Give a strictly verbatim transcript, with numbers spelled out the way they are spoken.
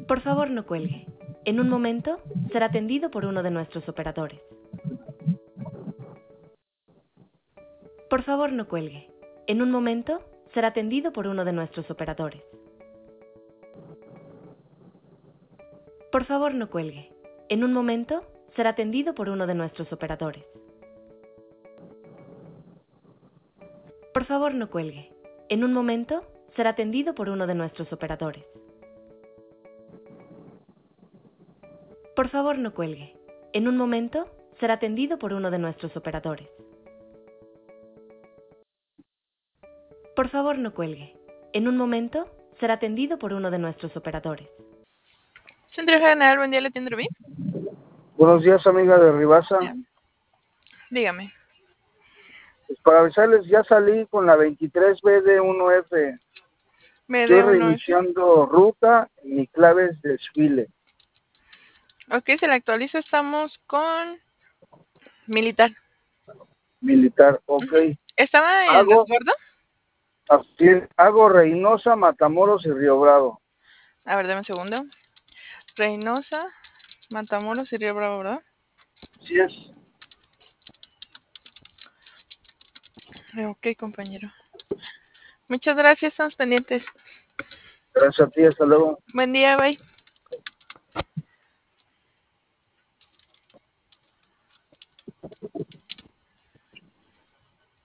Por favor, no cuelgue. En un momento será atendido por uno de nuestros operadores. Por favor, no cuelgue. En un momento será atendido por uno de nuestros operadores. Por favor, no cuelgue. En un momento será atendido por uno de nuestros operadores. Por favor, no cuelgue. En un momento será atendido por uno de nuestros operadores. Por favor, no cuelgue. En un momento será atendido por uno de nuestros operadores. Por favor, no cuelgue. En un momento será atendido por uno de nuestros operadores. Centro General, buen día, ¿le atiende Rubí? Buenos días, amiga de Ribasa. Dígame. Pues para avisarles, ya salí con la veintitrés B D uno F. Estoy B D uno F. reiniciando ruta y mi clave es desfile. Ok, se le actualiza, estamos con militar. Militar, ok. Uh-huh. ¿Estaba en hago, desbordo? Así es, hago Reynosa, Matamoros y Río Bravo. A ver, dame un segundo. Reynosa, Matamoros y Río Bravo, ¿verdad? Así es. Ok, compañero. Muchas gracias, estamos pendientes. Gracias a ti, hasta luego. Buen día, bye.